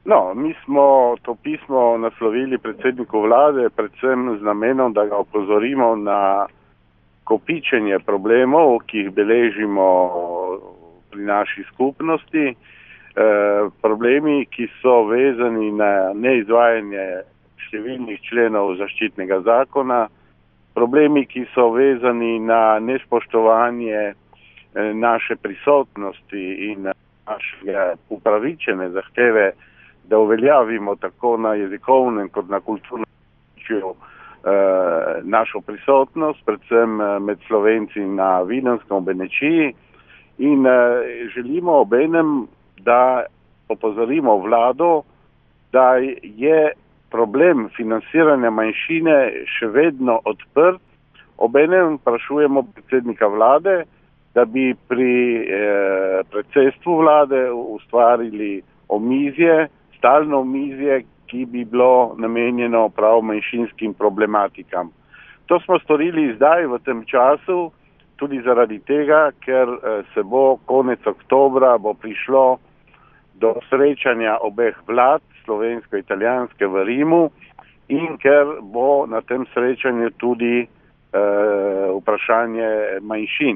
No, mi smo to pismo naslovili predsedniku vlade predvsem z namenom, da ga opozorimo na kopičenje problemov, ki jih beležimo pri naši skupnosti. Problemi, ki so vezani na neizvajanje številnih členov zaščitnega zakona, problemi, ki so vezani na nespoštovanje naše prisotnosti in naše upravičene zahteve, da uveljavimo tako na jezikovnem kot na kulturnem področju našo prisotnost, predvsem med Slovenci na Videnskem v Benečiji, in želimo obenem, da opozorimo vlado, da je problem financiranja manjšine še vedno odprt. Obenem sprašujemo predsednika vlade, da bi pri predsedstvu vlade ustvarili omizje, stalno omizje, ki bi bilo namenjeno prav manjšinskim problematikam. To smo storili zdaj v tem času, tudi zaradi tega, ker se bo konec oktobra prišlo do srečanja obeh vlad, slovensko-italijanske v Rimu, in ker bo na tem srečanju tudi vprašanje manjšin.